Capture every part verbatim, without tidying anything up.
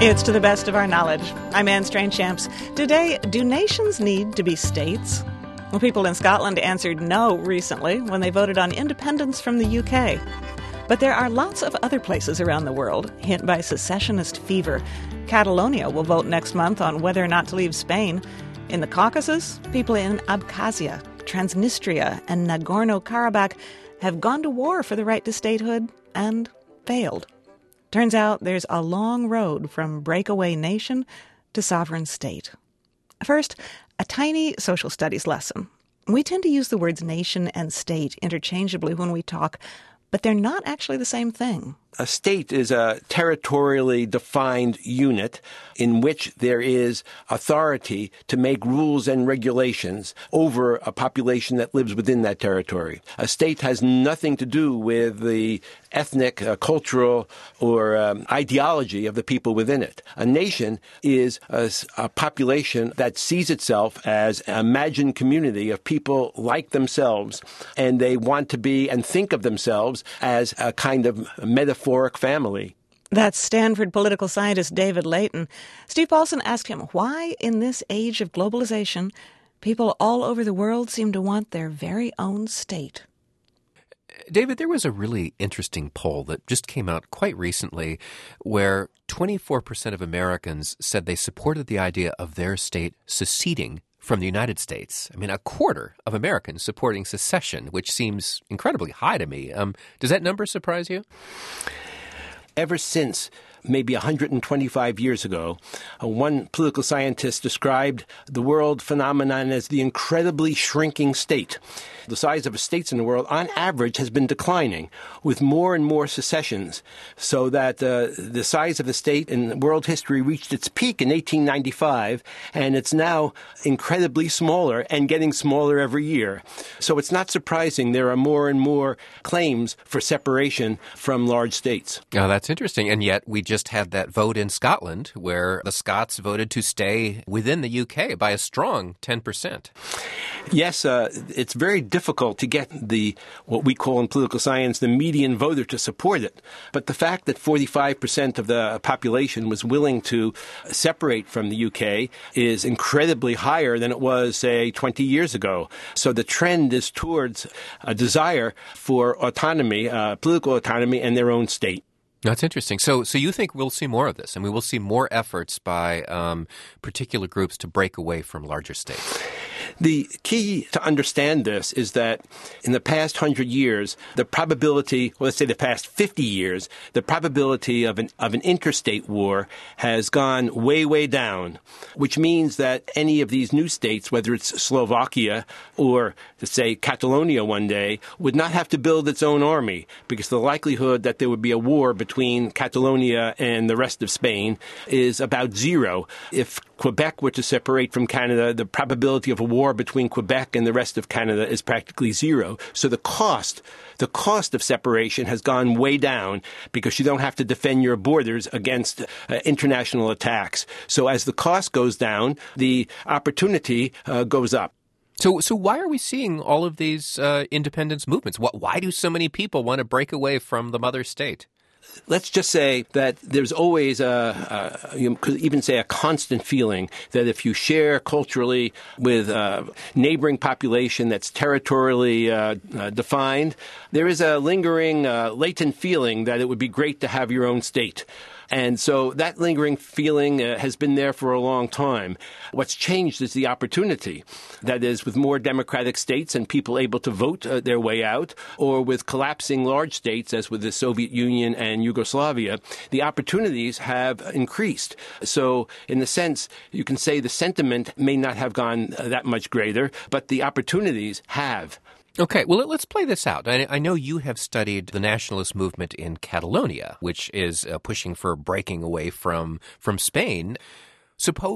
It's To the Best of Our Knowledge. I'm Anne Strange-Champs. Today, do nations need to be states? Well, people in Scotland answered no recently when they voted on independence from the U K. But there are lots of other places around the world hit by secessionist fever. Catalonia will vote next month on whether or not to leave Spain. In the Caucasus, people in Abkhazia, Transnistria, and Nagorno-Karabakh have gone to war for the right to statehood and failed. Turns out there's a long road from breakaway nation to sovereign state. First, a tiny social studies lesson. We tend to use the words nation and state interchangeably when we talk, but they're not actually the same thing. A state is a territorially defined unit in which there is authority to make rules and regulations over a population that lives within that territory. A state has nothing to do with the ethnic, uh, cultural, or um, ideology of the people within it. A nation is a, a population that sees itself as an imagined community of people like themselves, and they want to be and think of themselves as a kind of metaphoric family. That's Stanford political scientist David Layton. Steve Paulson asked him why, in this age of globalization, people all over the world seem to want their very own state. David, there was a really interesting poll that just came out quite recently where twenty-four percent of Americans said they supported the idea of their state seceding from the United States. I mean, a quarter of Americans supporting secession, which seems incredibly high to me. Um, does that number surprise you? Ever since maybe one hundred twenty-five years ago, uh, one political scientist described the world phenomenon as the incredibly shrinking state. The size of states in the world, on average, has been declining with more and more secessions, so that uh, the size of the state in world history reached its peak in eighteen ninety-five, and it's now incredibly smaller and getting smaller every year. So it's not surprising there are more and more claims for separation from large states. Oh, that's interesting. And yet we just had that vote in Scotland where the Scots voted to stay within the U K by a strong ten percent. Yes, uh, it's very difficult to get the, what we call in political science, the median voter to support it. But the fact that forty-five percent of the population was willing to separate from the U K is incredibly higher than it was, say, twenty years ago. So the trend is towards a desire for autonomy, uh, political autonomy, and their own state. That's interesting. So so you think we'll see more of this, and we will see more efforts by um, particular groups to break away from larger states? The key to understand this is that in the past hundred years, the probability, well, let's say the past fifty years, the probability of an of an interstate war has gone way, way down, which means that any of these new states, whether it's Slovakia or, let's say, Catalonia one day, would not have to build its own army, because the likelihood that there would be a war between Catalonia and the rest of Spain is about zero. If Quebec were to separate from Canada, the probability of a war between Quebec and the rest of Canada is practically zero. So the cost, the cost of separation has gone way down because you don't have to defend your borders against uh, international attacks. So as the cost goes down, the opportunity uh, goes up. So so why are we seeing all of these uh, independence movements? Why, why do so many people want to break away from the mother state? Let's just say that there's always a, a, you could even say a constant feeling that if you share culturally with a neighboring population that's territorially uh, uh, defined, there is a lingering, uh, latent feeling that it would be great to have your own state. And so that lingering feeling uh, has been there for a long time. What's changed is the opportunity. That is, with more democratic states and people able to vote uh, their way out, or with collapsing large states, as with the Soviet Union and Yugoslavia, the opportunities have increased. So in a sense, you can say the sentiment may not have gone uh, that much greater, but the opportunities have. Okay, well, let's play this out. I, I know you have studied the nationalist movement in Catalonia, which is uh, pushing for breaking away from from Spain. Suppose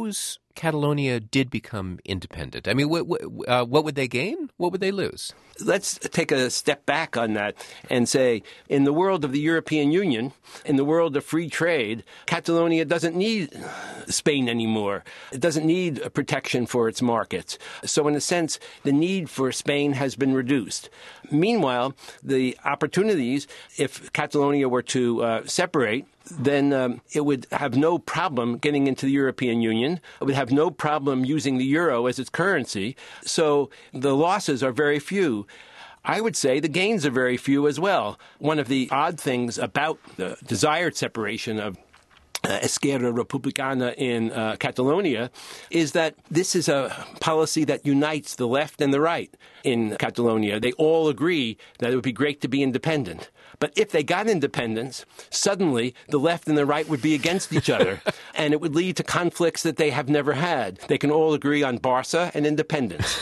Catalonia did become independent? I mean, what, what, uh, what would they gain? What would they lose? Let's take a step back on that and say, in the world of the European Union, in the world of free trade, Catalonia doesn't need Spain anymore. It doesn't need a protection for its markets. So in a sense, the need for Spain has been reduced. Meanwhile, the opportunities, if Catalonia were to uh, separate, then um, it would have no problem getting into the European Union. It would have no problem using the euro as its currency. So the losses are very few. I would say the gains are very few as well. One of the odd things about the desired separation of Uh, Esquerra Republicana in uh, Catalonia is that this is a policy that unites the left and the right in Catalonia. They all agree that it would be great to be independent. But if they got independence, suddenly the left and the right would be against each other, and it would lead to conflicts that they have never had. They can all agree on Barca and independence.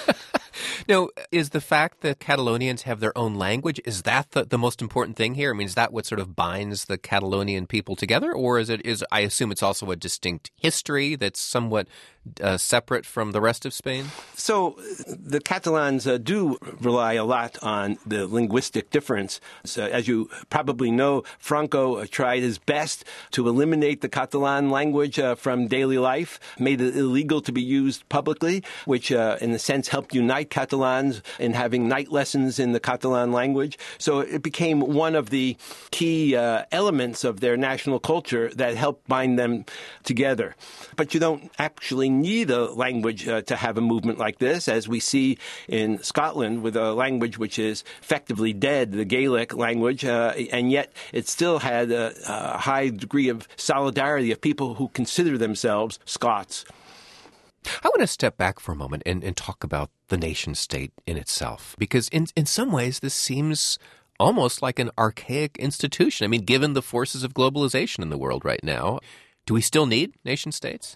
Now, is the fact that Catalonians have their own language, is that the, the most important thing here? I mean, is that what sort of binds the Catalonian people together? Or is it, is I assume it's also a distinct history that's somewhat uh, separate from the rest of Spain? So the Catalans uh, do rely a lot on the linguistic difference. So, as you probably know, Franco uh, tried his best to eliminate the Catalan language uh, from daily life, made it illegal to be used publicly, which uh, in a sense helped unite Catalans in having night lessons in the Catalan language. So it became one of the key uh, elements of their national culture that helped bind them together. But you don't actually need a language uh, to have a movement like this, as we see in Scotland with a language which is effectively dead, the Gaelic language, uh, and yet it still had a, a high degree of solidarity of people who consider themselves Scots. I want to step back for a moment and, and talk about the nation state in itself, because in, in some ways this seems almost like an archaic institution. I mean, given the forces of globalization in the world right now, do we still need nation states?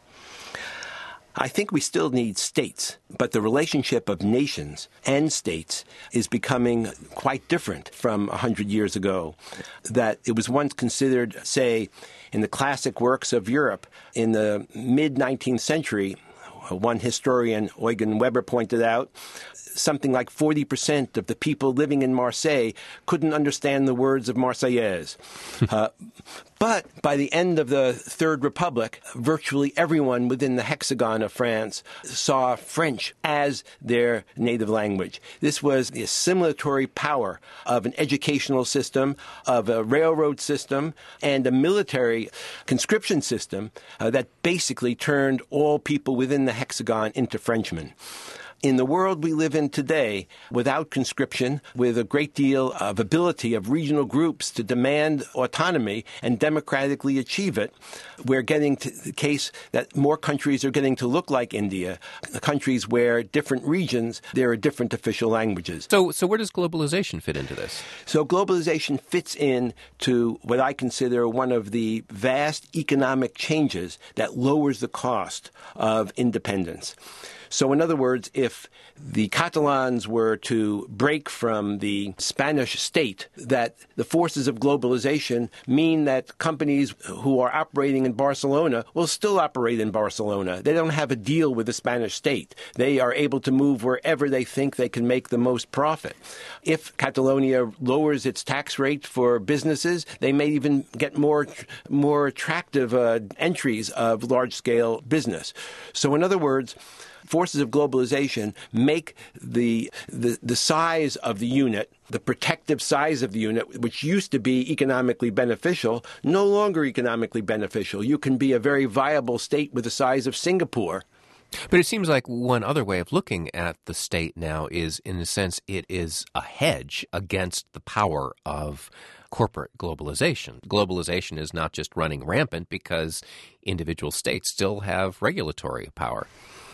I think we still need states, but the relationship of nations and states is becoming quite different from one hundred years ago. That it was once considered, say, in the classic works of Europe in the mid-nineteenth century, one historian, Eugen Weber, pointed out, something like forty percent of the people living in Marseille couldn't understand the words of Marseillaise. uh, but by the end of the Third Republic, virtually everyone within the hexagon of France saw French as their native language. This was the assimilatory power of an educational system, of a railroad system, and a military conscription system uh, that basically turned all people within the hexagon into Frenchmen. In the world we live in today, without conscription, with a great deal of ability of regional groups to demand autonomy and democratically achieve it, we're getting to the case that more countries are getting to look like India, countries where different regions, there are different official languages. So, so where does globalization fit into this? So globalization fits in to what I consider one of the vast economic changes that lowers the cost of independence. So in other words, if the Catalans were to break from the Spanish state, that the forces of globalization mean that companies who are operating in Barcelona will still operate in Barcelona. They don't have a deal with the Spanish state. They are able to move wherever they think they can make the most profit. If Catalonia lowers its tax rate for businesses, they may even get more, more attractive uh, entries of large-scale business. So in other words, forces of globalization make the, the the size of the unit, the protective size of the unit, which used to be economically beneficial, no longer economically beneficial. You can be a very viable state with the size of Singapore. But it seems like one other way of looking at the state now is, in a sense, it is a hedge against the power of corporate globalization. Globalization is not just running rampant because individual states still have regulatory power.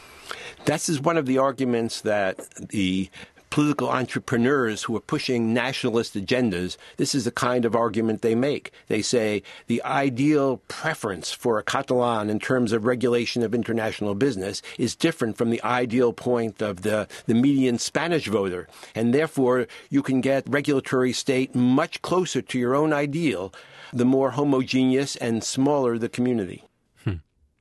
This is one of the arguments that the political entrepreneurs who are pushing nationalist agendas, this is the kind of argument they make. They say the ideal preference for a Catalan in terms of regulation of international business is different from the ideal point of the, the median Spanish voter. And therefore, you can get regulatory state much closer to your own ideal, the more homogeneous and smaller the community.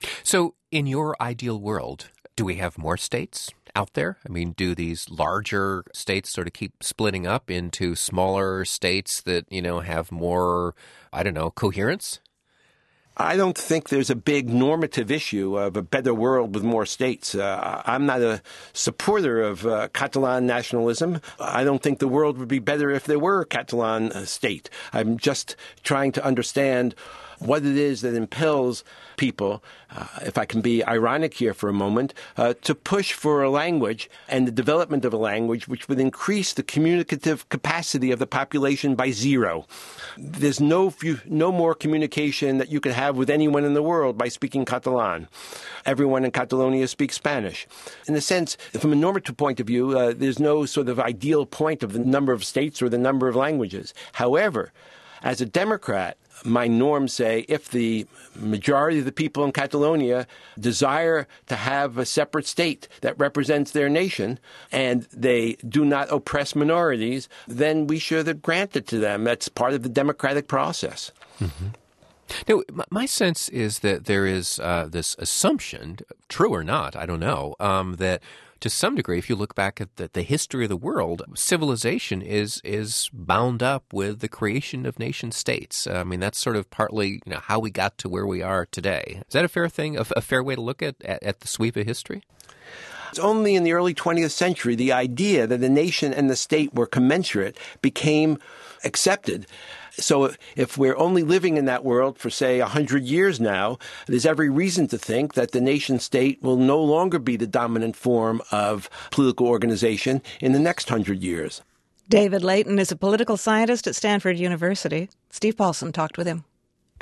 So in your ideal world, do we have more states out there? I mean, do these larger states sort of keep splitting up into smaller states that, you know, have more, I don't know, coherence? I don't think there's a big normative issue of a better world with more states. Uh, I'm not a supporter of uh, Catalan nationalism. I don't think the world would be better if there were a Catalan uh, state. I'm just trying to understand what it is that impels people, uh, if I can be ironic here for a moment, uh, to push for a language and the development of a language which would increase the communicative capacity of the population by zero. There's no few, no more communication that you can have with anyone in the world by speaking Catalan. Everyone in Catalonia speaks Spanish. In a sense, from a normative point of view, uh, there's no sort of ideal point of the number of states or the number of languages. However, as a Democrat, my norms say if the majority of the people in Catalonia desire to have a separate state that represents their nation and they do not oppress minorities, then we should grant it to them. That's part of the democratic process. Mm-hmm. Now, my sense is that there is uh, this assumption, true or not, I don't know, um, that to some degree, if you look back at the, the history of the world, civilization is is bound up with the creation of nation states. I mean, that's sort of partly, you know, how we got to where we are today. Is that a fair thing, a, a fair way to look at, at, at the sweep of history? It's only in the early twentieth century the idea that the nation and the state were commensurate became accepted. So if we're only living in that world for, say, one hundred years now, there's every reason to think that the nation-state will no longer be the dominant form of political organization in the next one hundred years. David Layton is a political scientist at Stanford University. Steve Paulson talked with him.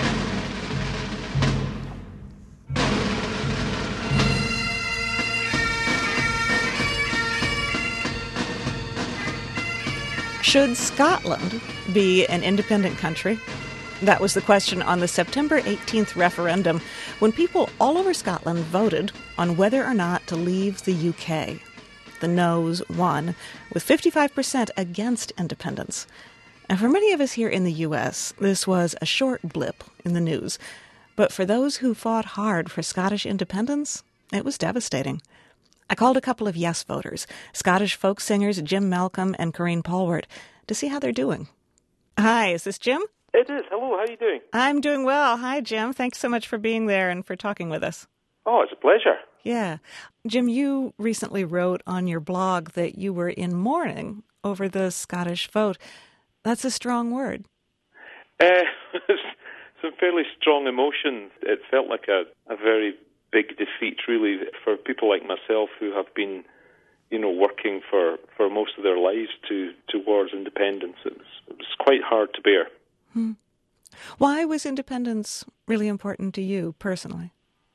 Should Scotland be an independent country? That was the question on the September eighteenth referendum, when people all over Scotland voted on whether or not to leave the U K. The noes won, with fifty-five percent against independence. And for many of us here in the U S, this was a short blip in the news. But for those who fought hard for Scottish independence, it was devastating. I called a couple of yes voters, Scottish folk singers Jim Malcolm and Corrine Polwart, to see how they're doing. Hi, is this Jim? It is. Hello, how are you doing? I'm doing well. Hi, Jim. Thanks so much for being there and for talking with us. Oh, it's a pleasure. Yeah. Jim, you recently wrote on your blog that you were in mourning over the Scottish vote. That's a strong word. Uh, some fairly strong emotions. It felt like a, a very big defeat, really, for people like myself who have been, you know, working for, for most of their lives to towards independence. It was, it was quite hard to bear. Hmm. Why was independence really important to you personally?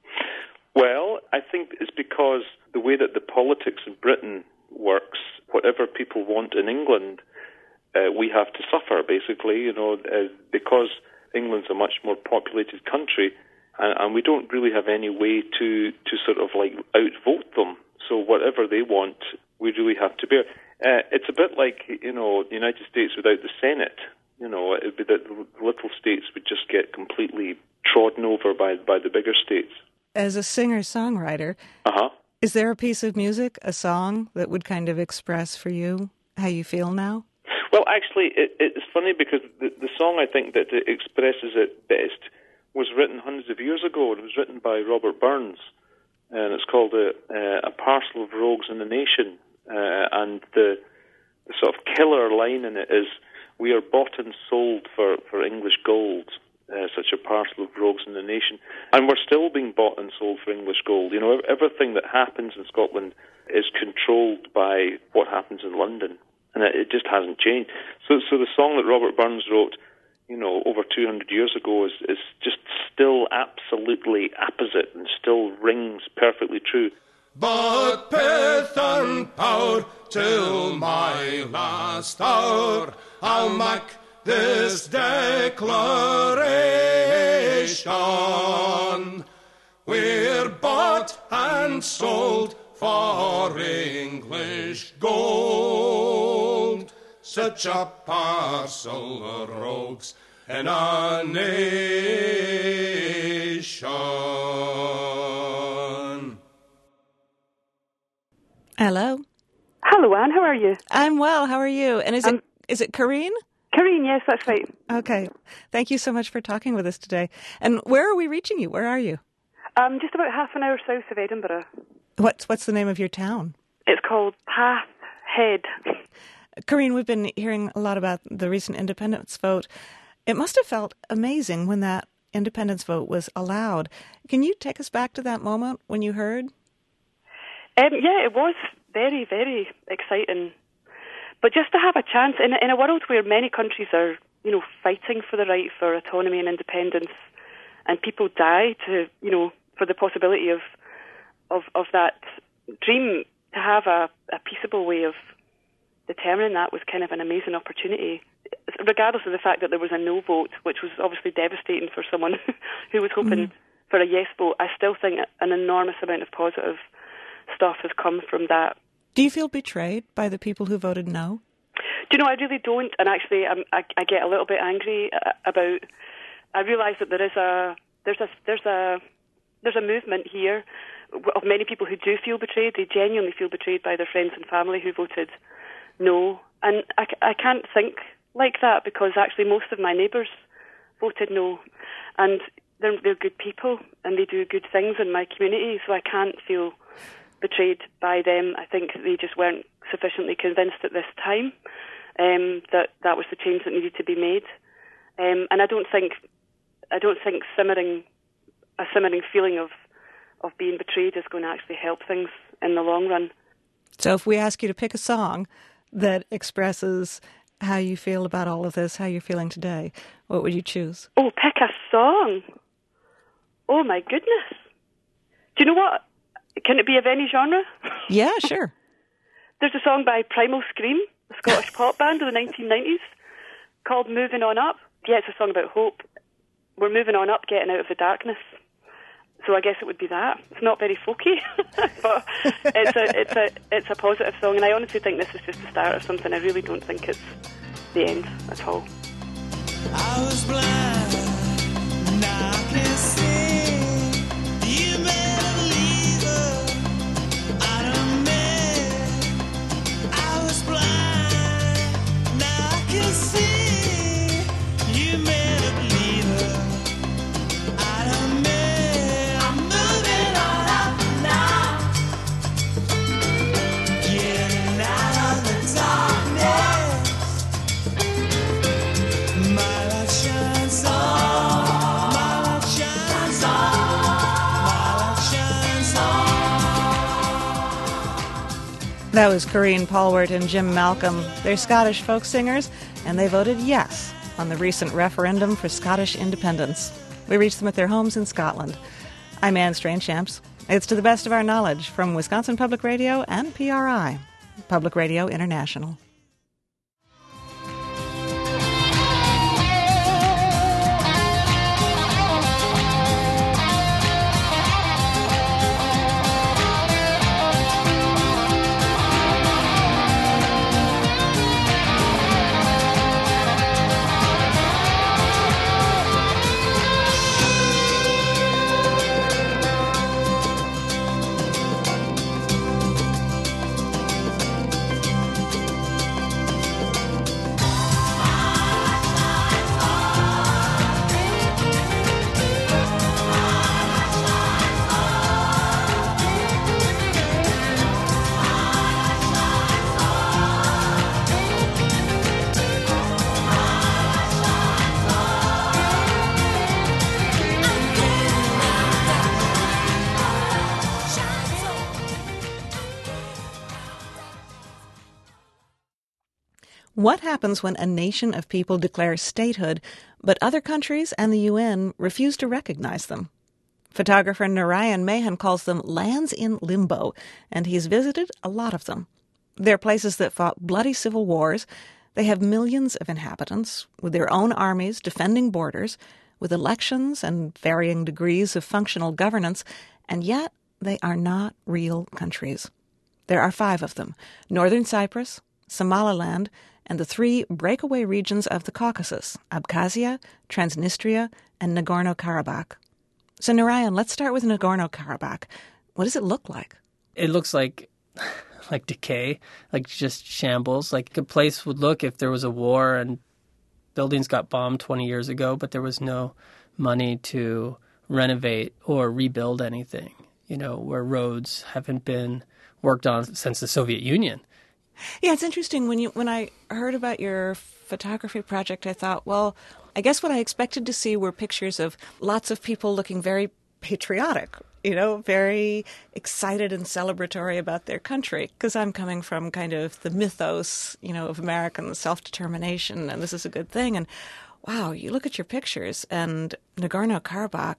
Well, I think it's because the way that the politics in Britain works, whatever people want in England, uh, we have to suffer, basically, you know, uh, because England's a much more populated country. And, and we don't really have any way to, to sort of like outvote them. So whatever they want, we really have to bear. Uh, it's a bit like, you know, the United States without the Senate. You know, it would be that the little states would just get completely trodden over by, by the bigger states. As a singer-songwriter, uh-huh. is there a piece of music, a song, that would kind of express for you how you feel now? Well, actually, it, it's funny because the, the song I think that expresses it best was written hundreds of years ago. It was written by Robert Burns, and it's called A, a Parcel of Rogues in the Nation. Uh, and the, the sort of killer line in it is, "We are bought and sold for, for English gold, uh, such a parcel of rogues in the nation." And we're still being bought and sold for English gold. You know, everything that happens in Scotland is controlled by what happens in London, and it, it just hasn't changed. So, so the song that Robert Burns wrote, you know, over two hundred years ago is, is just still absolutely apposite and still rings perfectly true. But pith and power till my last hour, I'll make this declaration. We're bought and sold for English gold, such a parcel of rogues in a nation. Hello, Anne. How are you? I'm well. How are you? And is um, it is it Karine? Karine, yes, that's right. Okay. Thank you so much for talking with us today. And where are we reaching you? Where are you? Um, just about half an hour south of Edinburgh. What's what's the name of your town? It's called Path Head. Karine, we've been hearing a lot about the recent independence vote. It must have felt amazing when that independence vote was allowed. Can you take us back to that moment when you heard? Um, yeah, it was very, very exciting. But just to have a chance, in a, in a world where many countries are, you know, fighting for the right for autonomy and independence, and people die to, you know, for the possibility of of, of that dream, to have a, a peaceable way of determining that was kind of an amazing opportunity, regardless of the fact that there was a no vote, which was obviously devastating for someone who was hoping mm. for a yes vote. I still think an enormous amount of positive stuff has come from that. Do you feel betrayed by the people who voted no? Do you know, I really don't, and actually I'm, I, I get a little bit angry about, I realise that there is a, there's a, there's a, there's a movement here of many people who do feel betrayed. They genuinely feel betrayed by their friends and family who voted no. And I, I can't think like that, because actually most of my neighbours voted no. And they're, they're good people and they do good things in my community, so I can't feel betrayed by them. I think they just weren't sufficiently convinced at this time um, that that was the change that needed to be made. Um, and I don't think, I don't think simmering, a simmering feeling of of being betrayed is going to actually help things in the long run. So if we ask you to pick a song that expresses how you feel about all of this, how you're feeling today, what would you choose? Oh, pick a song. Oh, my goodness. Do you know what? Can it be of any genre? Yeah, sure. There's a song by Primal Scream, a Scottish pop band of the nineteen nineties, called Moving On Up. Yeah, it's a song about hope. We're moving on up, getting out of the darkness. So I guess it would be that. It's not very folky, but it's a it's a it's a positive song, and I honestly think this is just the start of something. I really don't think it's the end at all. I was blind, now I can see. You made a believer out of me. I was blind, now I can see. You made a believer out of me. That was Karine Polwart and Jim Malcolm. They're Scottish folk singers, and they voted yes on the recent referendum for Scottish independence. We reached them at their homes in Scotland. I'm Anne Strainchamps. It's To the Best of Our Knowledge from Wisconsin Public Radio and P R I, Public Radio International. What happens when a nation of people declares statehood, but other countries and the U N refuse to recognize them? Photographer Narayan Mahan calls them lands in limbo, and he's visited a lot of them. They're places that fought bloody civil wars. They have millions of inhabitants, with their own armies defending borders, with elections and varying degrees of functional governance, and yet they are not real countries. There are five of them: Northern Cyprus, Somaliland, and the three breakaway regions of the Caucasus, Abkhazia, Transnistria, and Nagorno-Karabakh. So, Narayan, let's start with Nagorno-Karabakh. What does it look like? It looks like like decay, like just shambles. Like a place would look if there was a war and buildings got bombed twenty years ago, but there was no money to renovate or rebuild anything, you know, where roads haven't been worked on since the Soviet Union. Yeah, it's interesting. When you when I heard about your photography project, I thought, well, I guess what I expected to see were pictures of lots of people looking very patriotic, you know, very excited and celebratory about their country, because I'm coming from kind of the mythos, you know, of American self-determination, and this is a good thing. And wow, you look at your pictures, and Nagorno-Karabakh,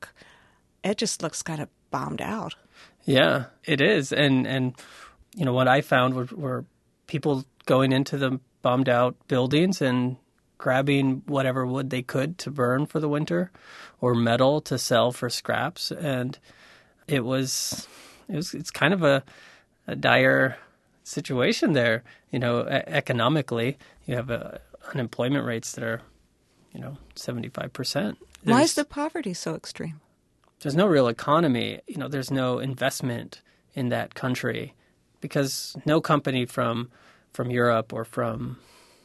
it just looks kind of bombed out. Yeah, it is. And, and you know, what I found were, were people going into the bombed out buildings and grabbing whatever wood they could to burn for the winter or metal to sell for scraps. And it was, it was it's kind of a, a dire situation there, you know, e- economically. You have uh, unemployment rates that are, you know, seventy-five percent. There's, Why is the poverty so extreme? There's no real economy. You know, there's no investment in that country because no company from from Europe or from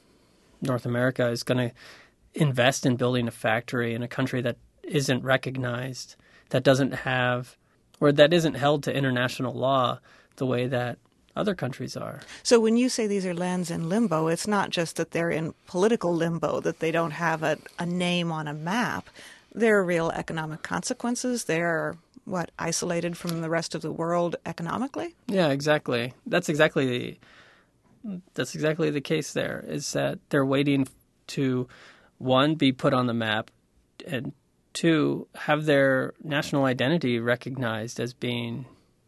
North America is going to invest in building a factory in a country that isn't recognized, that doesn't have, or that isn't held to international law the way that other countries are. So when you say these are lands in limbo, it's not just that they're in political limbo, that they don't have a, a name on a map. There are real economic consequences. They're, what, isolated from the rest of the world economically? Yeah, exactly. That's exactly the, that's exactly the case there, is that they're waiting to, one, be put on the map, and two, have their national identity recognized as being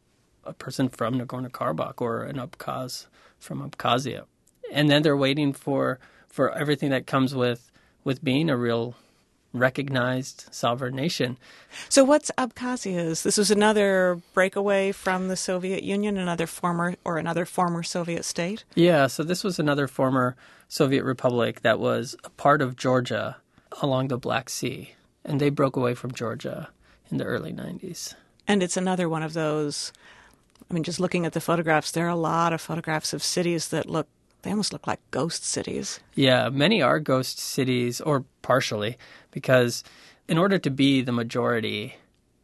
a person from Nagorno-Karabakh or an Abkhaz from Abkhazia. And then they're waiting for, for everything that comes with, with being a real recognized sovereign nation. So what's Abkhazia? This was another breakaway from the Soviet Union, another former or another former Soviet state? Yeah, so this was another former Soviet republic that was a part of Georgia along the Black Sea. And they broke away from Georgia in the early nineties. And it's another one of those, I mean, just looking at the photographs, there are a lot of photographs of cities that look, they almost look like ghost cities. Yeah, many are ghost cities, or partially, because in order to be the majority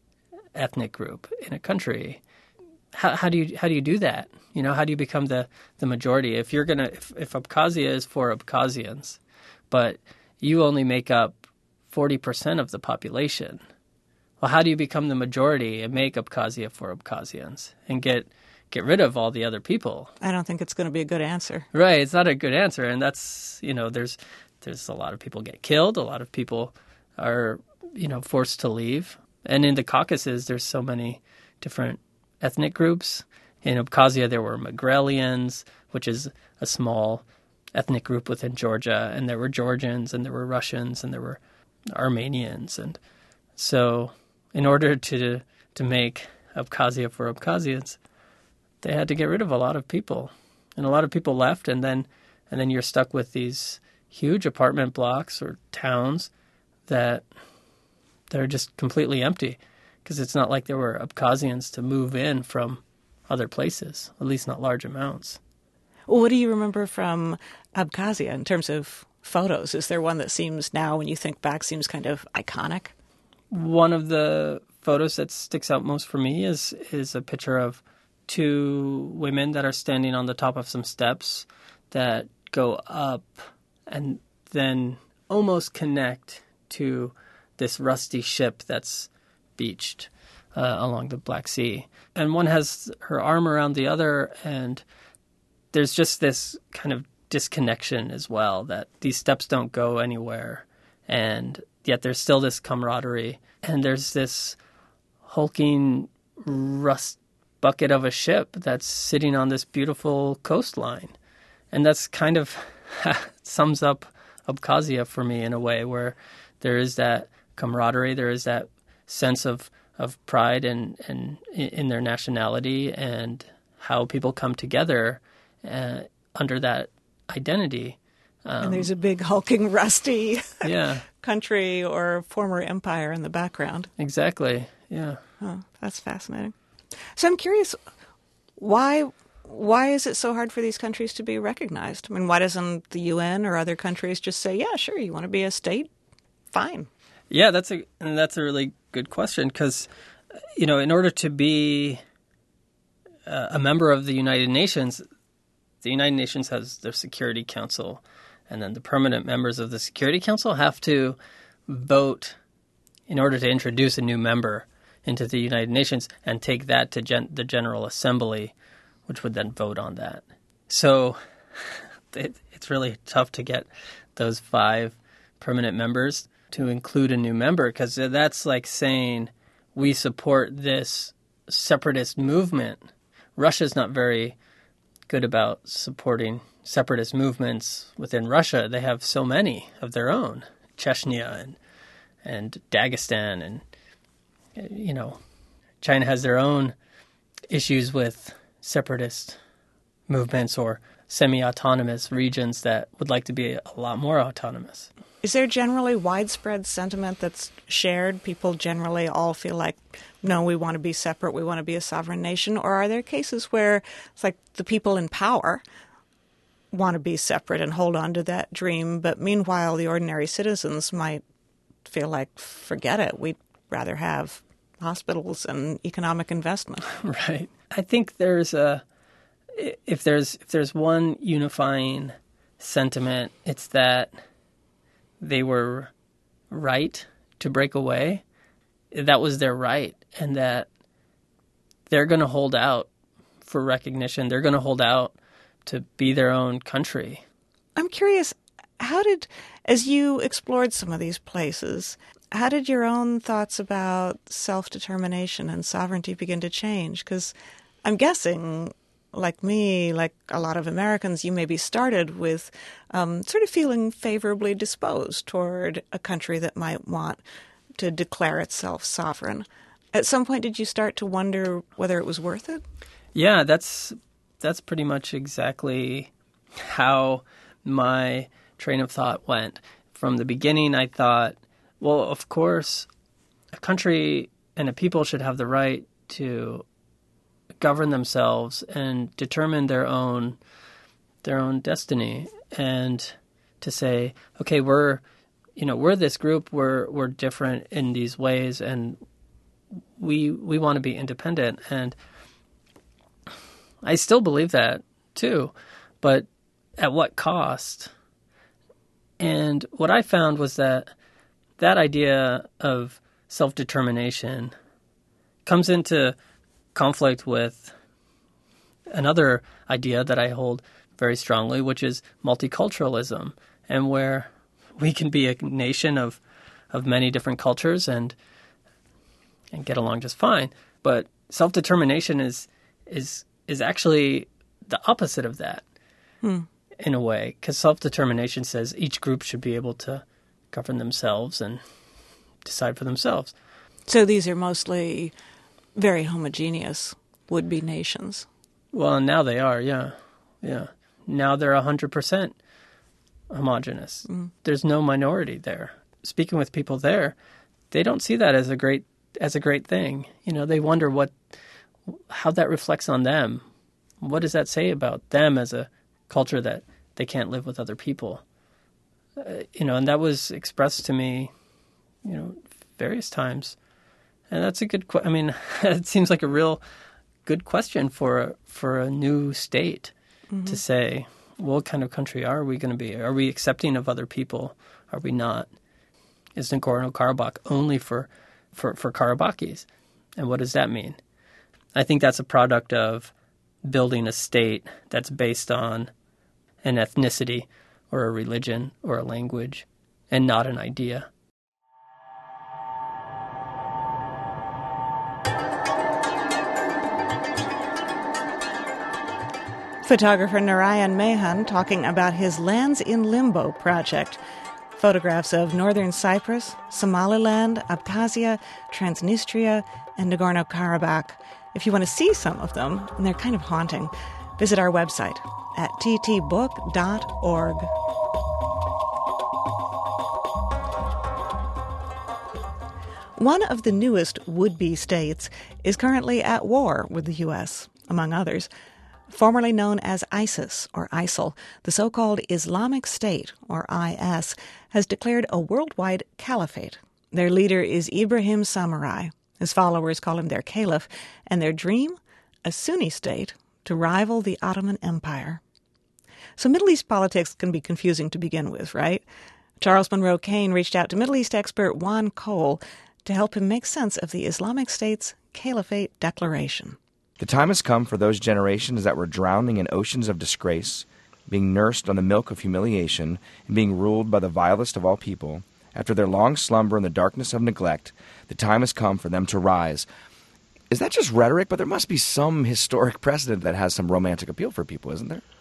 ethnic group in a country, how, how do you how do you do that? You know, how do you become the, the majority? If you're gonna, if, if Abkhazia is for Abkhazians, but you only make up forty percent of the population, well, how do you become the majority and make Abkhazia for Abkhazians and get get rid of all the other people? I don't think it's going to be a good answer. Right, it's not a good answer, and that's, you know, there's there's a lot of people get killed, a lot of people are, you know, forced to leave. And in the Caucasus, there's so many different ethnic groups. In Abkhazia, there were Megrelians, which is a small ethnic group within Georgia, and there were Georgians, and there were Russians, and there were Armenians. And so in order to to make Abkhazia for Abkhazians, they had to get rid of a lot of people. And a lot of people left, and then and then you're stuck with these huge apartment blocks or towns that that are just completely empty, because it's not like there were Abkhazians to move in from other places, at least not large amounts. Well, what do you remember from Abkhazia in terms of photos? Is there one that seems now, when you think back, seems kind of iconic? One of the photos that sticks out most for me is is a picture of two women that are standing on the top of some steps that go up and then almost connect to this rusty ship that's beached uh, along the Black Sea. And one has her arm around the other, and there's just this kind of disconnection as well, that these steps don't go anywhere, and yet there's still this camaraderie, and there's this hulking rust bucket of a ship that's sitting on this beautiful coastline. And that's kind of sums up Abkhazia for me in a way, where there is that camaraderie, there is that sense of, of pride and and in their nationality and how people come together uh, under that identity. Um, and there's a big hulking rusty yeah. country or former empire in the background. Exactly, yeah. Oh, that's fascinating. So I'm curious, why why is it so hard for these countries to be recognized? I mean, why doesn't the U N or other countries just say, yeah, sure, you want to be a state? Fine. Yeah, that's a and that's a really good question because, you know, in order to be uh, a member of the United Nations, the United Nations has their Security Council, and then the permanent members of the Security Council have to vote in order to introduce a new member into the United Nations and take that to gen- the General Assembly, which would then vote on that. So it, it's really tough to get those five permanent members to include a new member because that's like saying we support this separatist movement. Russia's not very good about supporting separatist movements within Russia. They have so many of their own, Chechnya and and Dagestan, and you know, China has their own issues with separatist movements or semi-autonomous regions that would like to be a lot more autonomous. Is there generally widespread sentiment that's shared? People generally all feel like, no, we want to be separate, we want to be a sovereign nation? Or are there cases where it's like the people in power want to be separate and hold on to that dream, but meanwhile the ordinary citizens might feel like, forget it, we'd rather have hospitals and economic investment? Right. I think there's a if there's if there's one unifying sentiment, it's that they were right to break away. That was their right, and that they're going to hold out for recognition. They're going to hold out to be their own country. I'm curious, how did, as you explored some of these places, how did your own thoughts about self-determination and sovereignty begin to change? Because I'm guessing, like me, like a lot of Americans, you maybe started with um, sort of feeling favorably disposed toward a country that might want to declare itself sovereign. At some point, did you start to wonder whether it was worth it? Yeah, that's that's pretty much exactly how my train of thought went. From the beginning, I thought, well, of course, a country and a people should have the right to govern themselves and determine their own their own destiny, and to say, okay, we're you know we're this group, we're we're different in these ways, and we we want to be independent. And I still believe that too, but at what cost? And what I found was that that idea of self-determination comes into conflict with another idea that I hold very strongly, which is multiculturalism, and where we can be a nation of of many different cultures and and get along just fine. But self-determination is is is actually the opposite of that, hmm. in a way, because self-determination says each group should be able to govern themselves and decide for themselves. So these are mostly very homogeneous would-be nations. Well, now they are, yeah. Yeah. Now they're one hundred percent homogenous. Mm. There's no minority there. Speaking with people there, they don't see that as a great as a great thing. You know, they wonder what how that reflects on them. What does that say about them as a culture that they can't live with other people? Uh, you know, and that was expressed to me, you know, various times. And that's a good que- I mean, it seems like a real good question for a, for a new state, mm-hmm. to say, what kind of country are we going to be? Are we accepting of other people? Are we not? Is Nagorno-Karabakh only for, for, for Karabakhis? And what does that mean? I think that's a product of building a state that's based on an ethnicity or a religion or a language and not an idea. Photographer Narayan Mehan talking about his Lands in Limbo project. Photographs of northern Cyprus, Somaliland, Abkhazia, Transnistria, and Nagorno-Karabakh. If you want to see some of them, and they're kind of haunting, visit our website at t t book dot org. One of the newest would-be states is currently at war with the U S, among others. Formerly known as ISIS, or ISIL, the so-called Islamic State, or I S, has declared a worldwide caliphate. Their leader is Ibrahim Samurai. His followers call him their caliph, and their dream? A Sunni state to rival the Ottoman Empire. So Middle East politics can be confusing to begin with, right? Charles Monroe Kane reached out to Middle East expert Juan Cole to help him make sense of the Islamic State's Caliphate Declaration. The time has come for those generations that were drowning in oceans of disgrace, being nursed on the milk of humiliation, and being ruled by the vilest of all people. After their long slumber in the darkness of neglect, the time has come for them to rise. Is that just rhetoric? But there must be some historic precedent that has some romantic appeal for people, isn't there?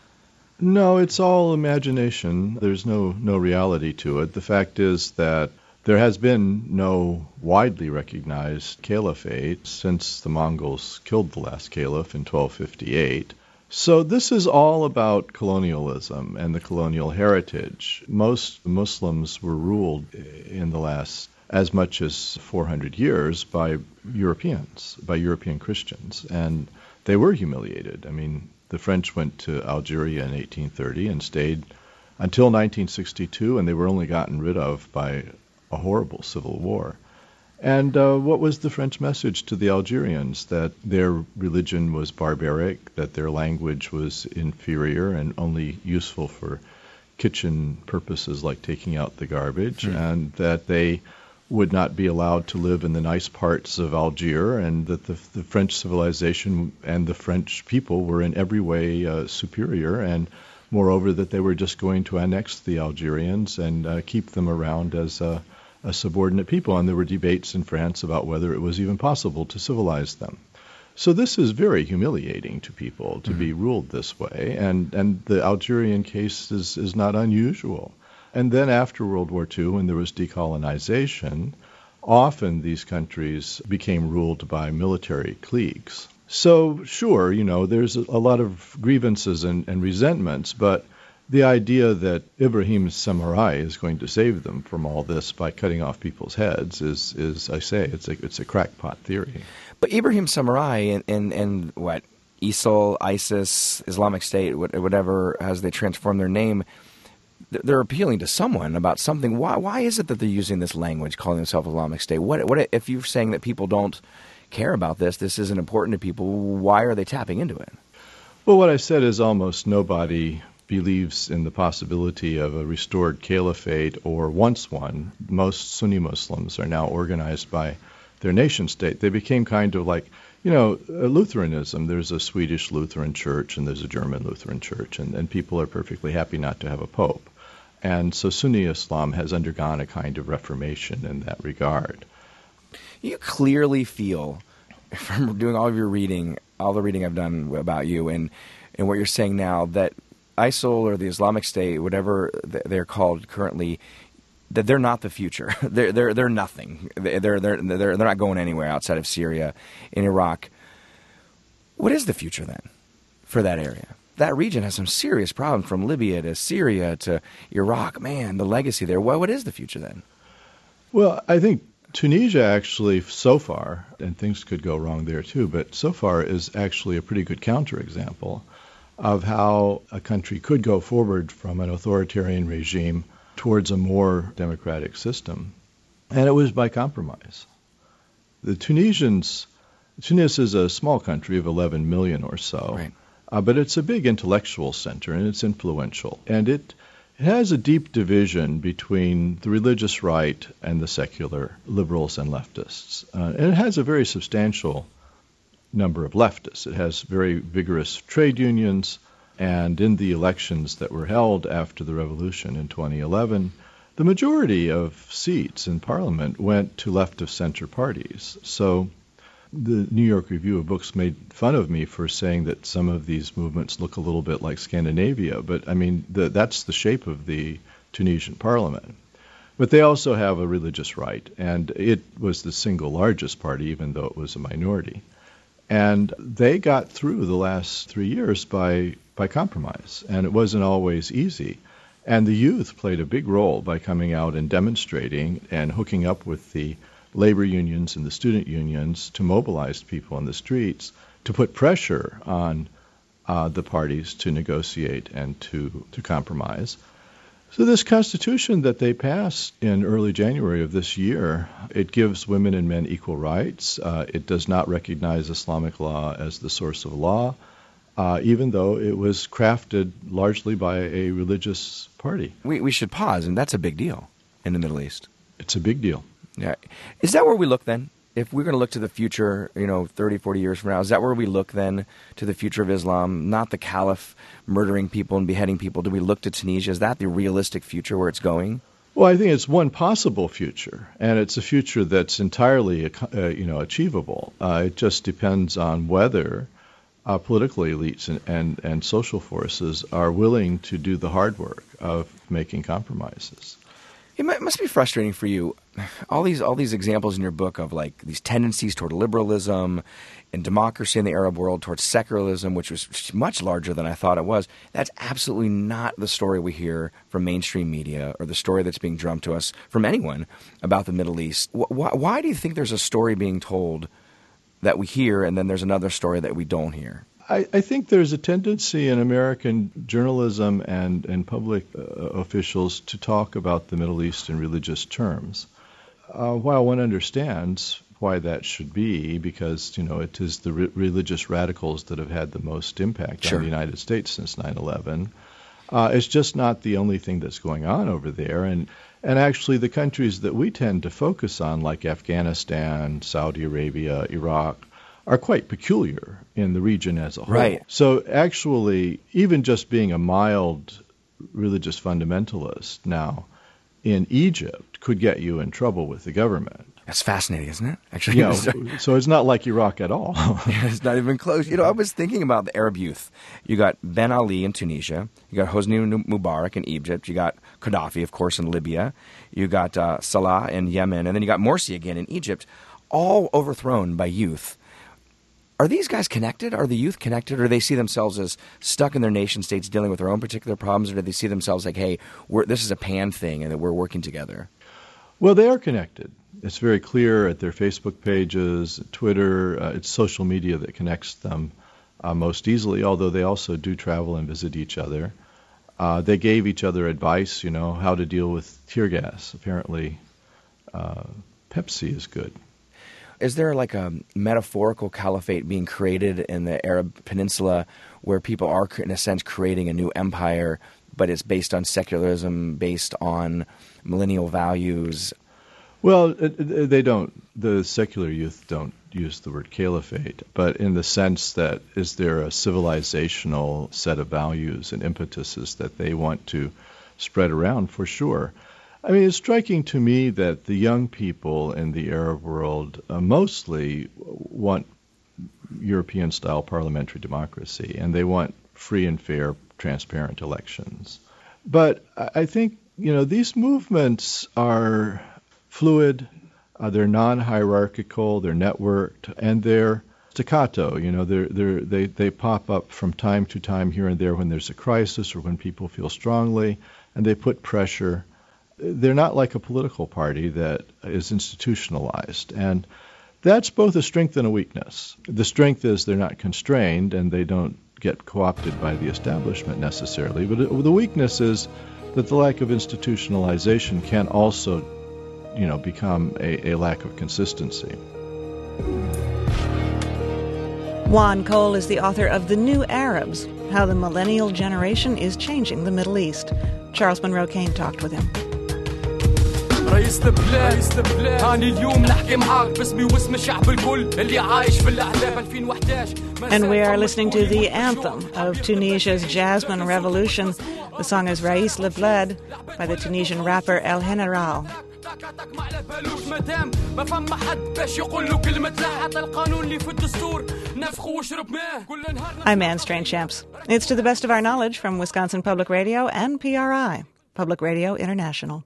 No, it's all imagination. There's no, no reality to it. The fact is that there has been no widely recognized caliphate since the Mongols killed the last caliph in twelve fifty-eight. So this is all about colonialism and the colonial heritage. Most Muslims were ruled in the last as much as four hundred years by Europeans, by European Christians, and they were humiliated. I mean, the French went to Algeria in eighteen thirty and stayed until nineteen sixty-two, and they were only gotten rid of by a horrible civil war. And uh, what was the French message to the Algerians? That their religion was barbaric, that their language was inferior and only useful for kitchen purposes like taking out the garbage, hmm. and that they would not be allowed to live in the nice parts of Algiers, and that the, the French civilization and the French people were in every way uh, superior, and moreover that they were just going to annex the Algerians and uh, keep them around as uh, a subordinate people, and there were debates in France about whether it was even possible to civilize them. So this is very humiliating to people to mm-hmm. be ruled this way, and, and the Algerian case is, is not unusual. And then after World War Two, when there was decolonization, often these countries became ruled by military cliques. So sure, you know, there's a, a lot of grievances and, and resentments, but the idea that Ibrahim Samurai is going to save them from all this by cutting off people's heads is, is I say, it's a, it's a crackpot theory. But Ibrahim Samurai and, and, and what, ISIL, ISIS, Islamic State, whatever, as they transform their name, they're appealing to someone about something. Why, why is it that they're using this language, calling themselves Islamic State? What, what if you're saying that people don't care about this, this isn't important to people, why are they tapping into it? Well, what I said is almost nobody believes in the possibility of a restored caliphate or once one. Most Sunni Muslims are now organized by their nation state. They became kind of like, you know, Lutheranism. There's a Swedish Lutheran church and there's a German Lutheran church, and, and people are perfectly happy not to have a pope. And so Sunni Islam has undergone a kind of reformation in that regard. You clearly feel, from doing all of your reading, all the reading I've done about you and, and what you're saying now, that ISIL or the Islamic State, whatever they're called currently, that they're not the future. They're they're they're nothing. They're they're they're they're not going anywhere outside of Syria and Iraq. What is the future then for that area? That region has some serious problems, from Libya to Syria to Iraq. Man, the legacy there. What what is the future then? Well, I think Tunisia actually, so far, and things could go wrong there too, but so far is actually a pretty good counterexample of how a country could go forward from an authoritarian regime towards a more democratic system. And it was by compromise. The Tunisians, Tunis is a small country of eleven million or so, right. uh, but it's a big intellectual center and it's influential. And it, it has a deep division between the religious right and the secular liberals and leftists. Uh, and it has a very substantial number of leftists. It has very vigorous trade unions, and in the elections that were held after the revolution in twenty eleven, the majority of seats in parliament went to left-of-center parties. So the New York Review of Books made fun of me for saying that some of these movements look a little bit like Scandinavia, but I mean, the, that's the shape of the Tunisian parliament. But they also have a religious right, and it was the single largest party, even though it was a minority. And they got through the last three years by, by compromise, and it wasn't always easy. And the youth played a big role by coming out and demonstrating and hooking up with the labor unions and the student unions to mobilize people in the streets to put pressure on uh, the parties to negotiate and to, to compromise. So this constitution that they passed in early January of this year, it gives women and men equal rights. Uh, it does not recognize Islamic law as the source of law, uh, even though it was crafted largely by a religious party. We, we should pause, and that's a big deal in the Middle East. It's a big deal. Yeah. Is that where we look then? If we're going to look to the future, you know, thirty, forty years from now, is that where we look then to the future of Islam? Not the caliph murdering people and beheading people. Do we look to Tunisia? Is that the realistic future where it's going? Well, I think it's one possible future, and it's a future that's entirely, uh, you know, achievable. Uh, it just depends on whether uh, political elites and, and, and social forces are willing to do the hard work of making compromises. It must be frustrating for you. All these all these examples in your book of like these tendencies toward liberalism and democracy in the Arab world, towards secularism, which was much larger than I thought it was. That's absolutely not the story we hear from mainstream media or the story that's being drummed to us from anyone about the Middle East. Why, why do you think there's a story being told that we hear and then there's another story that we don't hear? I, I think there's a tendency in American journalism and, and public uh, officials to talk about the Middle East in religious terms. Uh, while one understands why that should be, because, you know, it is the re- religious radicals that have had the most impact Sure. on the United States since nine eleven. Uh, it's just not the only thing that's going on over there. And, and actually the countries that we tend to focus on, like Afghanistan, Saudi Arabia, Iraq, are quite peculiar in the region as a whole. Right. So actually, even just being a mild religious fundamentalist now in Egypt could get you in trouble with the government. That's fascinating, isn't it? Actually, You know, so it's not like Iraq at all. it's not even close. You know, I was thinking about the Arab youth. You got Ben Ali in Tunisia. You got Hosni Mubarak in Egypt. You got Gaddafi, of course, in Libya. You got uh, Salah in Yemen. And then you got Morsi again in Egypt, all overthrown by youth. Are these guys connected? Are the youth connected? Or do they see themselves as stuck in their nation states dealing with their own particular problems? Or do they see themselves like, hey, we're, this is a pan thing and that we're working together? Well, they are connected. It's very clear at their Facebook pages, Twitter. Uh, it's social media that connects them uh, most easily, although they also do travel and visit each other. Uh, they gave each other advice, you know, how to deal with tear gas. Apparently, uh, Pepsi is good. Is there like a metaphorical caliphate being created in the Arab Peninsula where people are, in a sense, creating a new empire, but it's based on secularism, based on millennial values? Well, it, it, they don't. The secular youth don't use the word caliphate, but in the sense that is there a civilizational set of values and impetuses that they want to spread around, for sure. I mean, it's striking to me that the young people in the Arab world uh, mostly want European-style parliamentary democracy, and they want free and fair, transparent elections. But I think, you know, these movements are fluid, uh, they're non-hierarchical, they're networked, and they're staccato. You know, they're, they're, they they pop up from time to time here and there when there's a crisis or when people feel strongly, and they put pressure. They're not like a political party that is institutionalized. And that's both a strength and a weakness. The strength is they're not constrained and they don't get co-opted by the establishment necessarily. But it, the weakness is that the lack of institutionalization can also, you know, become a, a lack of consistency. Juan Cole is the author of The New Arabs, How the Millennial Generation is Changing the Middle East. Charles Monroe Kane talked with him. رئيس البلاد هاني اليوم نحكي معاك باسمي واسم الشعب الكل اللي عايش في الأحداث ألفين وإحدى عشر. And we are listening to the anthem of Tunisia's Jasmine Revolution. The song is Rais Le Bled by the Tunisian rapper El General. I'm Anne Strange-Champs. It's to the best of our knowledge from Wisconsin Public Radio and P R I, Public Radio International.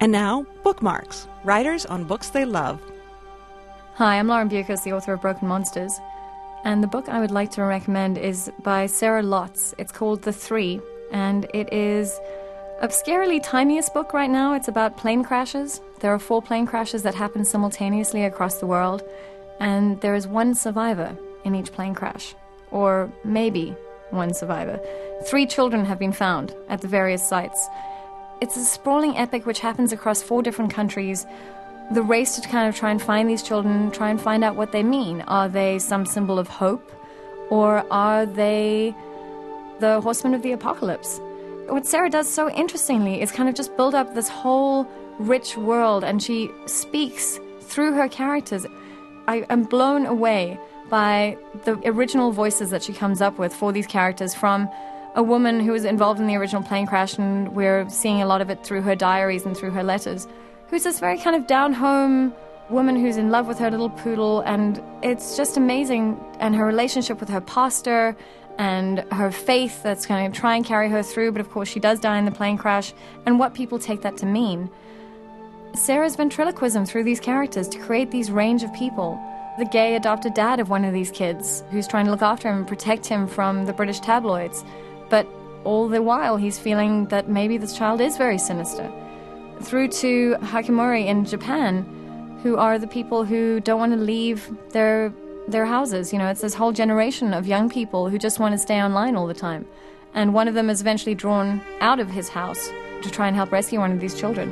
And now, bookmarks. Writers on books they love. Hi, I'm Lauren Bucas, the author of Broken Monsters. And the book I would like to recommend is by Sarah Lotz. It's called The Three, and it is a scarily tiniest book right now. It's about plane crashes. There are four plane crashes that happen simultaneously across the world, and there is one survivor in each plane crash. Or maybe one survivor. Three children have been found at the various sites. It's a sprawling epic which happens across four different countries. The race to kind of try and find these children, try and find out what they mean. Are they some symbol of hope? Or are they the horsemen of the apocalypse? What Sarah does so interestingly is kind of just build up this whole rich world, and she speaks through her characters. I am blown away by the original voices that she comes up with for these characters, from a woman who was involved in the original plane crash, and we're seeing a lot of it through her diaries and through her letters, who's this very kind of down-home woman who's in love with her little poodle, and it's just amazing. And her relationship with her pastor and her faith that's going to try and carry her through, but of course she does die in the plane crash, and what people take that to mean. Sarah's ventriloquism through these characters to create these range of people. The gay adopted dad of one of these kids who's trying to look after him and protect him from the British tabloids, but all the while he's feeling that maybe this child is very sinister. Through to Hakimori in Japan, who are the people who don't want to leave their their houses. You know, it's this whole generation of young people who just want to stay online all the time. And one of them is eventually drawn out of his house to try and help rescue one of these children.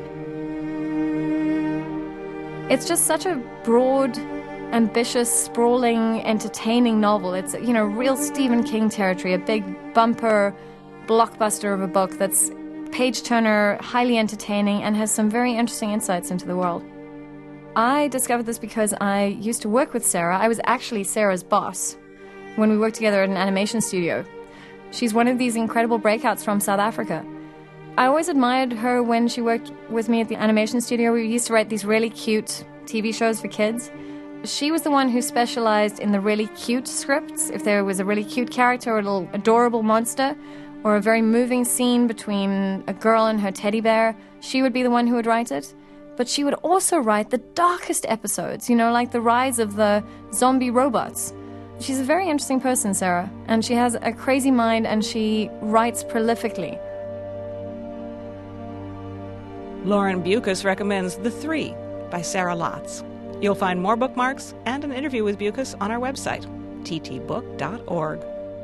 It's just such a broad, ambitious, sprawling, entertaining novel. It's, you know, real Stephen King territory, a big bumper blockbuster of a book that's page-turner, highly entertaining, and has some very interesting insights into the world. I discovered this because I used to work with Sarah. I was actually Sarah's boss when we worked together at an animation studio. She's one of these incredible breakouts from South Africa. I always admired her when she worked with me at the animation studio. We used to write these really cute T V shows for kids. She was the one who specialized in the really cute scripts. If there was a really cute character or a little adorable monster, or a very moving scene between a girl and her teddy bear, she would be the one who would write it. But she would also write the darkest episodes, you know, like the rise of the zombie robots. She's a very interesting person, Sarah, and she has a crazy mind, and she writes prolifically. Lauren Bucas recommends The Three by Sarah Lotz. You'll find more bookmarks and an interview with Bucas on our website, t t book dot org.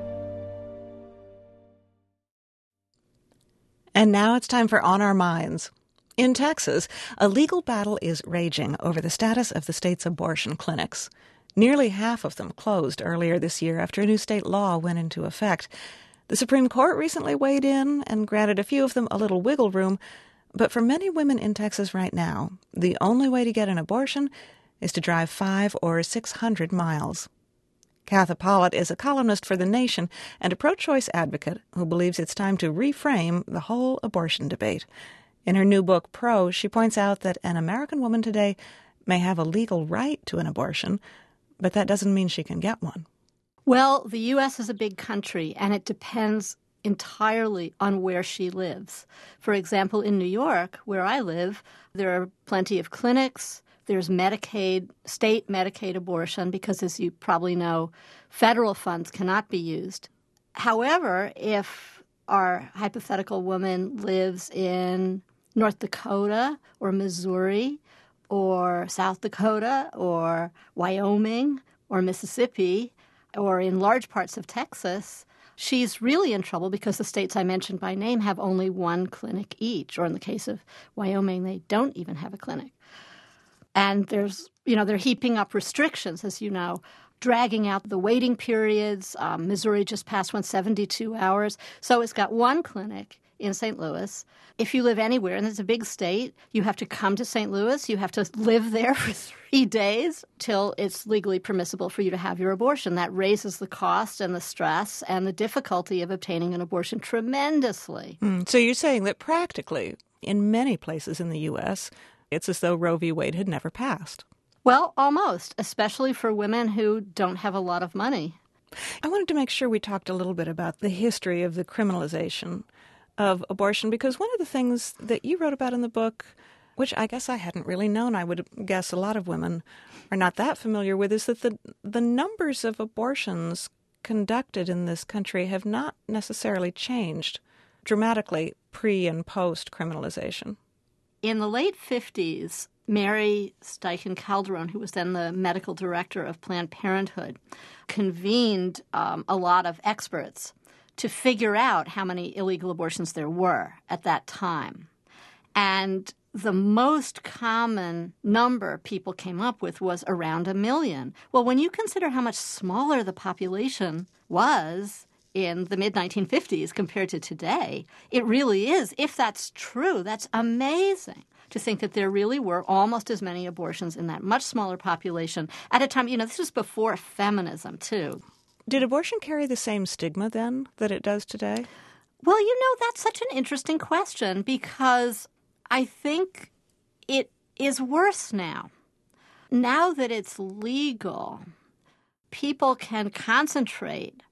And now it's time for On Our Minds. In Texas, a legal battle is raging over the status of the state's abortion clinics. Nearly half of them closed earlier this year after a new state law went into effect. The Supreme Court recently weighed in and granted a few of them a little wiggle room, but for many women in Texas right now, the only way to get an abortion is to drive five or six hundred miles. Katha Pollitt is a columnist for The Nation and a pro-choice advocate who believes it's time to reframe the whole abortion debate. In her new book, Pro, she points out that an American woman today may have a legal right to an abortion, but that doesn't mean she can get one. Well, the U S is a big country, and it depends entirely on where she lives. For example, in New York, where I live, there are plenty of clinics. There's Medicaid, state Medicaid abortion, because as you probably know, federal funds cannot be used. However, if our hypothetical woman lives in North Dakota or Missouri or South Dakota or Wyoming or Mississippi or in large parts of Texas, she's really in trouble because the states I mentioned by name have only one clinic each, or in the case of Wyoming, they don't even have a clinic. And there's, you know, they're heaping up restrictions, as you know, dragging out the waiting periods. Um, Missouri just passed one seventy-two hours. So it's got one clinic in Saint Louis. If you live anywhere, and it's a big state, you have to come to Saint Louis. You have to live there for three days till it's legally permissible for you to have your abortion. That raises the cost and the stress and the difficulty of obtaining an abortion tremendously. Mm, so you're saying that practically, in many places in the U S, it's as though Roe v. Wade had never passed. Well, almost, especially for women who don't have a lot of money. I wanted to make sure we talked a little bit about the history of the criminalization of abortion, because one of the things that you wrote about in the book which I guess I hadn't really known, I would guess a lot of women are not that familiar with, is that the the numbers of abortions conducted in this country have not necessarily changed dramatically pre and post criminalization. In the late fifties, Mary Steichen Calderon, who was then the medical director of Planned Parenthood, convened um, a lot of experts to figure out how many illegal abortions there were at that time. And the most common number people came up with was around a million. Well, when you consider how much smaller the population was in the mid nineteen fifties compared to today, it really is. If that's true, that's amazing to think that there really were almost as many abortions in that much smaller population at a time, you know, this was before feminism, too. Did abortion carry the same stigma then that it does today? Well, you know, that's such an interesting question because I think it is worse now. Now that it's legal, people can concentrate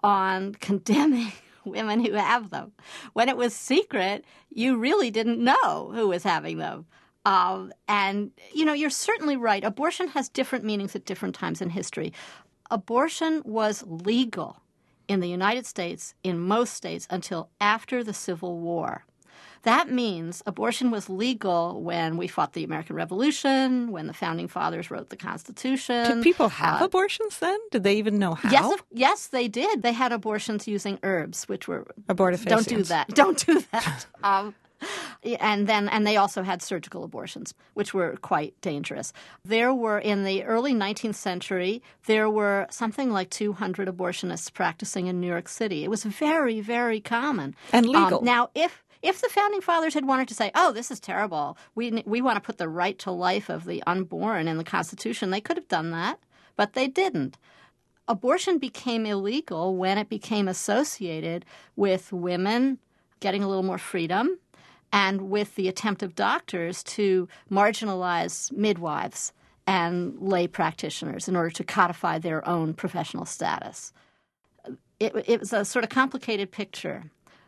on condemning women who have them. When it was secret, you really didn't know who was having them. Um, and, you know, you're certainly right. Abortion has different meanings at different times in history. Abortion was legal in the United States, in most states, until after the Civil War. That means abortion was legal when we fought the American Revolution, when the Founding Fathers wrote the Constitution. Did people have uh, abortions then? Did they even know how? Yes, yes, they did. They had abortions using herbs, which were abortifacients. Don't do that. Don't do that. um, and then, and they also had surgical abortions, which were quite dangerous. There were in the early nineteenth century, there were something like two hundred abortionists practicing in New York City. It was very, very common and legal. Um, now, if If the Founding Fathers had wanted to say, oh, this is terrible, we we want to put the right to life of the unborn in the Constitution, they could have done that, but they didn't. Abortion became illegal when it became associated with women getting a little more freedom and with the attempt of doctors to marginalize midwives and lay practitioners in order to codify their own professional status. It, it was a sort of complicated picture.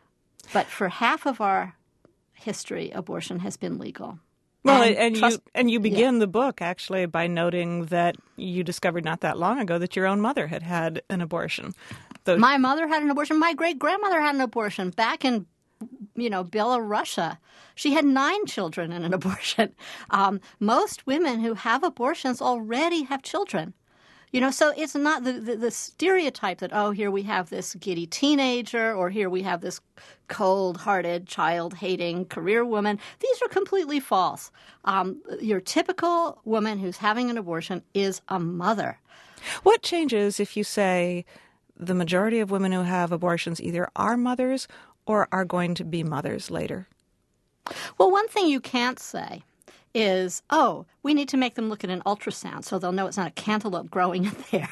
But for half of our history, abortion has been legal. Well, and, and trust, you and you begin yeah. the book actually by noting that you discovered not that long ago that your own mother had had an abortion. Those... My mother had an abortion. My great-grandmother had an abortion back in, you know, Belarusia. She had nine children in an abortion. Um, most women who have abortions already have children. You know, so it's not the, the, the stereotype that, oh, here we have this giddy teenager or here we have this cold-hearted, child-hating career woman. These are completely false. Um, your typical woman who's having an abortion is a mother. What changes if you say the majority of women who have abortions either are mothers or are going to be mothers later? Well, one thing you can't say is, oh, we need to make them look at an ultrasound so they'll know it's not a cantaloupe growing in there.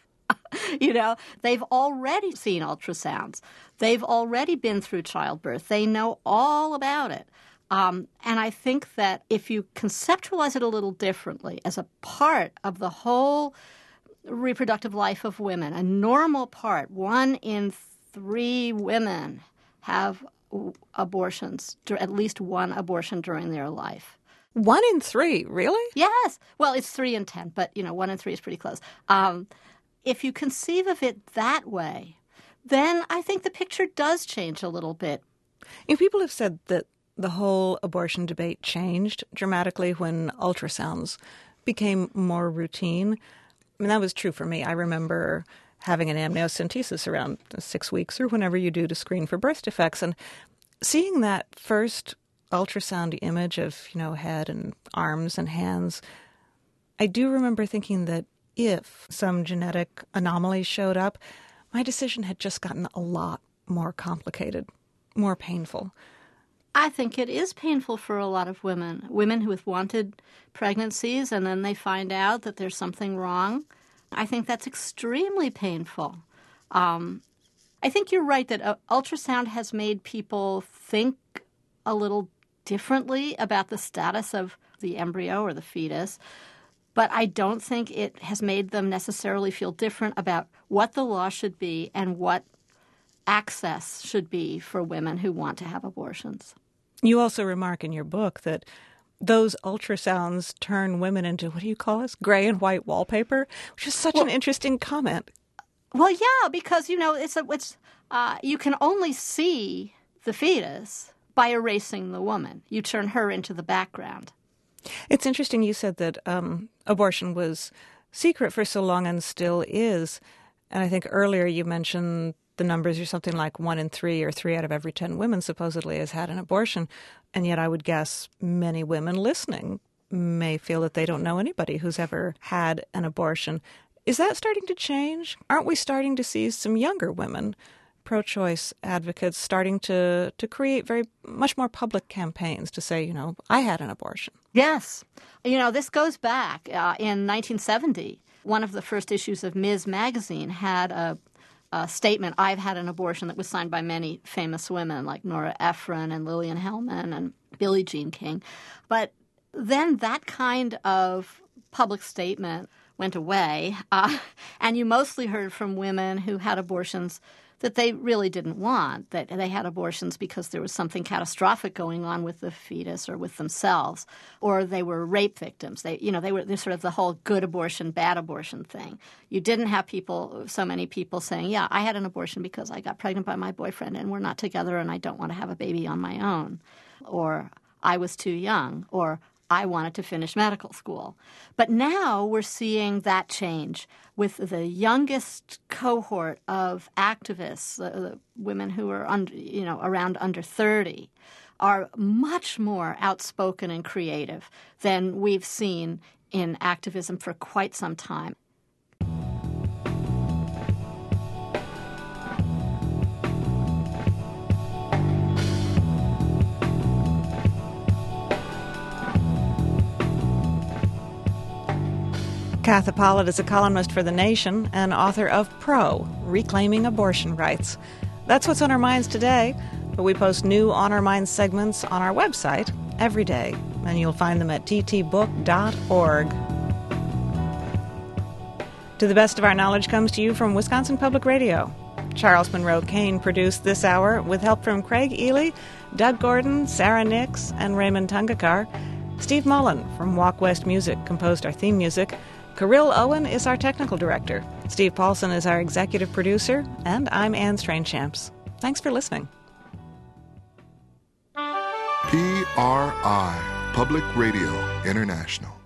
You know, they've already seen ultrasounds. They've already been through childbirth. They know all about it. Um, and I think that if you conceptualize it a little differently as a part of the whole reproductive life of women, a normal part, one in three women have abortions, at least one abortion during their life. One in three, really? Yes. Well, it's three in ten, but, you know, one in three is pretty close. Um, if you conceive of it that way, then I think the picture does change a little bit. You know, people have said that the whole abortion debate changed dramatically when ultrasounds became more routine. I mean, that was true for me. I remember having an amniocentesis around six weeks or whenever you do to screen for birth defects, and seeing that first ultrasound image of, you know, head and arms and hands, I do remember thinking that if some genetic anomaly showed up, my decision had just gotten a lot more complicated, more painful. I think it is painful for a lot of women, women who have wanted pregnancies and then they find out that there's something wrong. I think that's extremely painful. Um, I think you're right that uh, ultrasound has made people think a little differently about the status of the embryo or the fetus, but I don't think it has made them necessarily feel different about what the law should be and what access should be for women who want to have abortions. You also remark in your book that those ultrasounds turn women into, what do you call us, gray and white wallpaper, which is such Well- an interesting comment. Well, yeah, because, you know, it's a, it's uh, you can only see the fetus by erasing the woman. You turn her into the background. It's interesting you said that um, abortion was secret for so long and still is. And I think earlier you mentioned the numbers are something like one in three or three out of every ten women supposedly has had an abortion. And yet I would guess many women listening may feel that they don't know anybody who's ever had an abortion. Is that starting to change? Aren't we starting to see some younger women, pro-choice advocates, starting to, to create very much more public campaigns to say, you know, I had an abortion? Yes. You know, this goes back. Uh, in nineteen seventy, one of the first issues of Miz Magazine had a, a statement, I've had an abortion, that was signed by many famous women like Nora Ephron and Lillian Hellman and Billie Jean King. But then that kind of public statement went away, uh, and you mostly heard from women who had abortions that they really didn't want, that they had abortions because there was something catastrophic going on with the fetus or with themselves, or they were rape victims. They, you know, they were they're sort of the whole good abortion, bad abortion thing. You didn't have people, so many people saying, yeah, I had an abortion because I got pregnant by my boyfriend and we're not together and I don't want to have a baby on my own, or I was too young, or I wanted to finish medical school. But now we're seeing that change with the youngest cohort of activists, uh, the women who are under, you know, around under thirty, are much more outspoken and creative than we've seen in activism for quite some time. Katha Pollitt is a columnist for The Nation and author of Pro, Reclaiming Abortion Rights. That's what's on our minds today, but we post new On Our Minds segments on our website every day, and you'll find them at t t book dot org. To the Best of Our Knowledge comes to you from Wisconsin Public Radio. Charles Monroe Kane produced this hour with help from Craig Ely, Doug Gordon, Sarah Nix, and Raymond Tungakar. Steve Mullen from Walk West Music composed our theme music. Kirill Owen is our technical director. Steve Paulson is our executive producer. And I'm Anne Strainchamps. Thanks for listening. P R I, Public Radio International.